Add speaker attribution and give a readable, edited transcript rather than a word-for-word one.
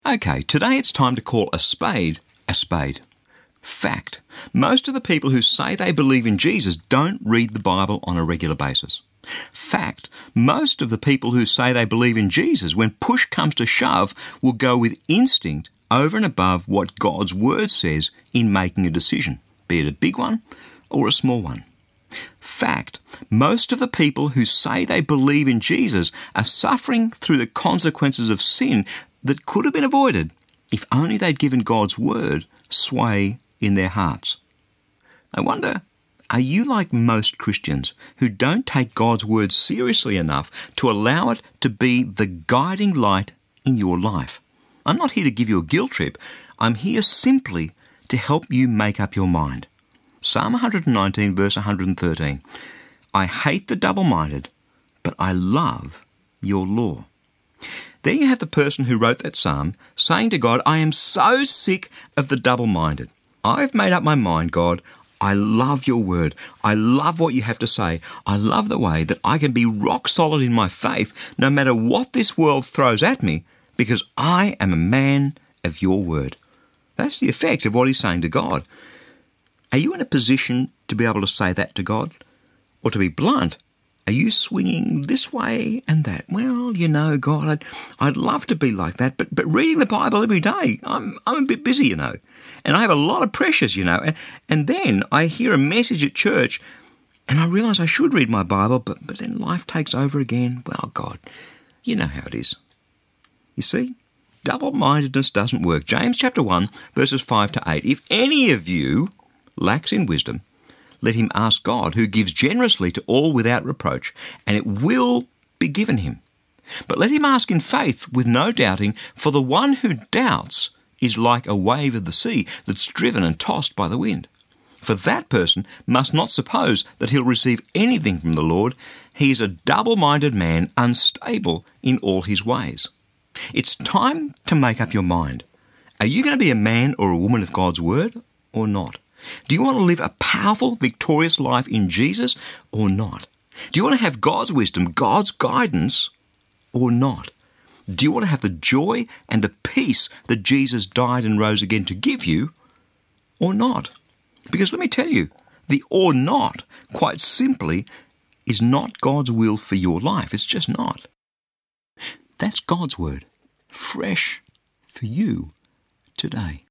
Speaker 1: Okay, today it's time to call a spade a spade. Fact, most of the people who say they believe in Jesus don't read the Bible on a regular basis. Fact, most of the people who say they believe in Jesus, when push comes to shove, will go with instinct over and above what God's Word says in making a decision, be it a big one or a small one. Fact, most of the people who say they believe in Jesus are suffering through the consequences of sin that could have been avoided if only they'd given God's Word sway in their hearts. I wonder, are you like most Christians who don't take God's Word seriously enough to allow it to be the guiding light in your life? I'm not here to give you a guilt trip. I'm here simply to help you make up your mind. Psalm 119 verse 113. I hate the double-minded, but I love your law. There you have the person who wrote that psalm saying to God, I am so sick of the double-minded. I've made up my mind, God. I love your word. I love what you have to say. I love the way that I can be rock solid in my faith no matter what this world throws at me because I am a man of your word. That's the effect of what he's saying to God. Are you in a position to be able to say that to God? Or to be blunt, are you swinging this way and that? Well, you know, God, I'd love to be like that, but reading the Bible every day, I'm a bit busy, you know, and I have a lot of pressures, you know, and then I hear a message at church and I realise I should read my Bible, but then life takes over again. Well, God, you know how it is. You see, double-mindedness doesn't work. James chapter 1, verses 5 to 8. If any of you lacks in wisdom, let him ask God, who gives generously to all without reproach, and it will be given him. But let him ask in faith with no doubting, for the one who doubts is like a wave of the sea that's driven and tossed by the wind. For that person must not suppose that he'll receive anything from the Lord. He is a double-minded man, unstable in all his ways. It's time to make up your mind. Are you going to be a man or a woman of God's word or not? Do you want to live a powerful, victorious life in Jesus or not? Do you want to have God's wisdom, God's guidance or not? Do you want to have the joy and the peace that Jesus died and rose again to give you or not? Because let me tell you, the or not, quite simply, is not God's will for your life. It's just not. That's God's word, fresh for you today.